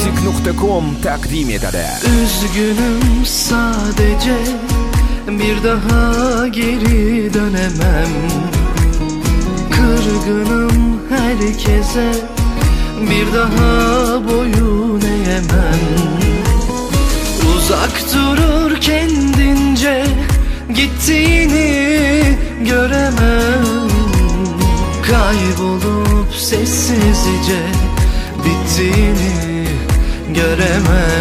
Music.com takdim etadi. Üzgünüm sadece, bir daha geri dönemem. Kırgınım herkese, bir daha boyun eğemem. Uzak durur kendince, gittiğini göremem. Kaybolup sessizce bittiğini göremem.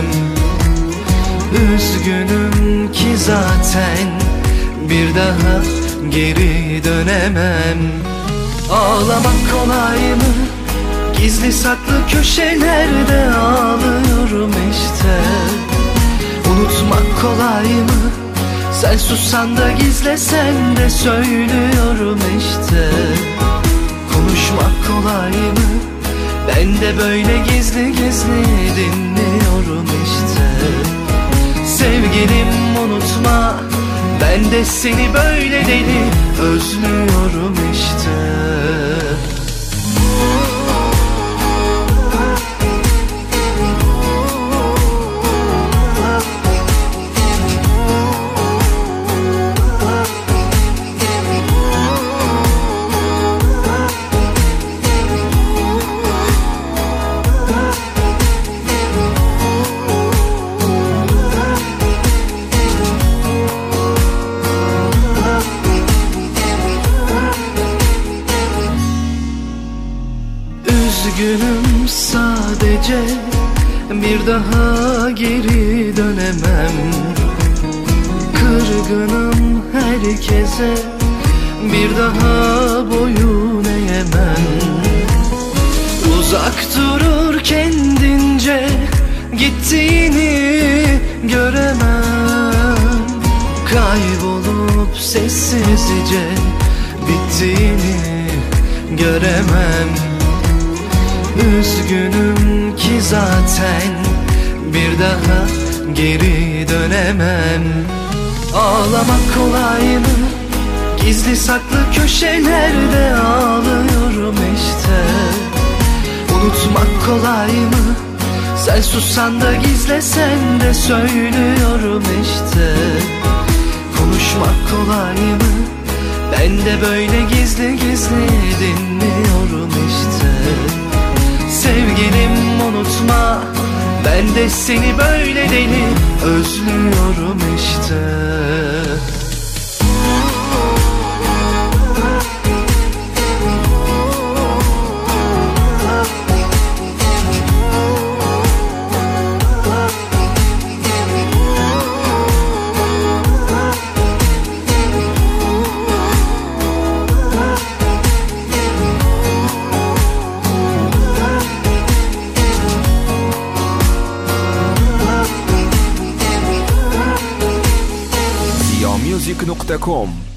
Üzgünüm ki zaten bir daha geri dönemem. Ağlamak kolay mı? Gizli saklı köşelerde ağlıyorum işte. Unutmak kolay mı? Sen sussan da gizlesen de söylüyorum işte. Konuşmak kolay mı? Ben de böyle gizli gizli dinliyorum işte. Sevgilim unutma, ben de seni böyle deli özlüyorum işte. Üzgünüm sadece, bir daha geri dönemem. Kırgınım herkese, bir daha boyun eğemem. Uzak durur kendince, gittiğini göremem. Kaybolup sessizce bittiğini göremem. Üzgünüm ki zaten bir daha geri dönemem. Ağlamak kolay mı? Gizli saklı köşelerde ağlıyorum işte. Unutmak kolay mı? Sen sussan da gizlesen de söylüyorum işte. Konuşmak kolay mı? Ben de böyle gizli gizli dinliyorum işte. Sevgilim unutma, ben de seni böyle deli özlüyorum işte. Music.com